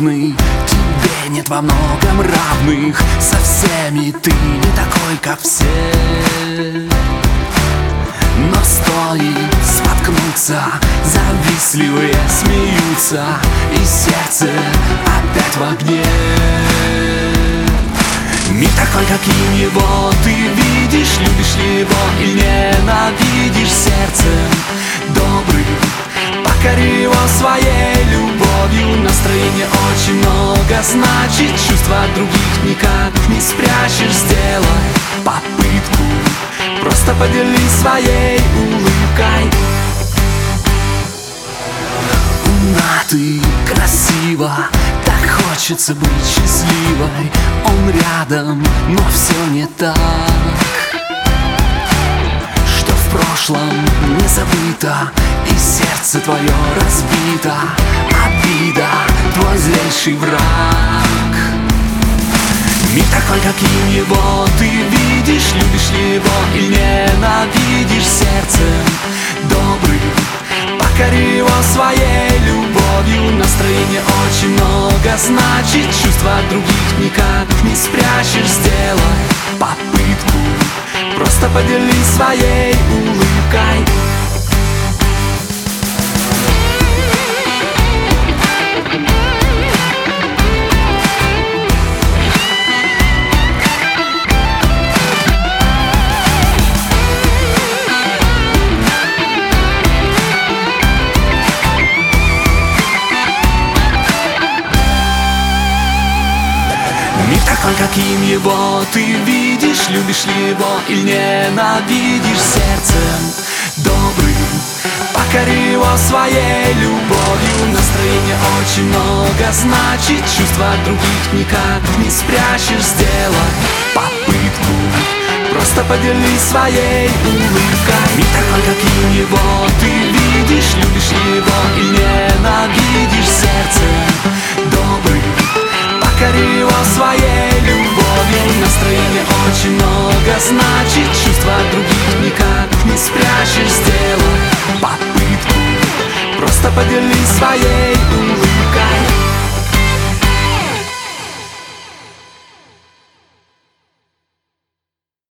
главный. Тебе нет во многом равных. Со всеми ты не такой, как все. Но стоит споткнуться, завистливые смеются, и сердце опять в огне. Мир такой, каким его ты видишь, любишь ли его или ненавидишь сердцем добрым. Покори его своей любовью, настроение очень много значит, чувства других никак не спрячешь, сделай попытку, просто поделись своей улыбкой. Умна ты, красива, так хочется быть счастливой. Он рядом, но все не так. Что в прошлом не забыто, и сердце твое разбито. Обида, твой злейший враг. Мир такой, каким его ты видишь, любишь ли его или ненавидишь сердцем добрым. Покори его своей любовью, настроение очень много значит, чувства других никак не спрячешь, сделай попытку, просто поделись своей улыбкой. Мир такой, каким его ты видишь, любишь ли его или ненавидишь сердцем добрым. Покори его своей любовью, настроение очень много значит, чувства других никак не спрячешь, сделай попытку, просто поделись своей улыбкой. Мир такой, каким его ты видишь, любишь ли его или ненавидишь сердцем добрым. Покори его своей любовью, настроение очень много значит, чувства других никак не спрячешь, сделай попытку, просто поделись своей улыбкой.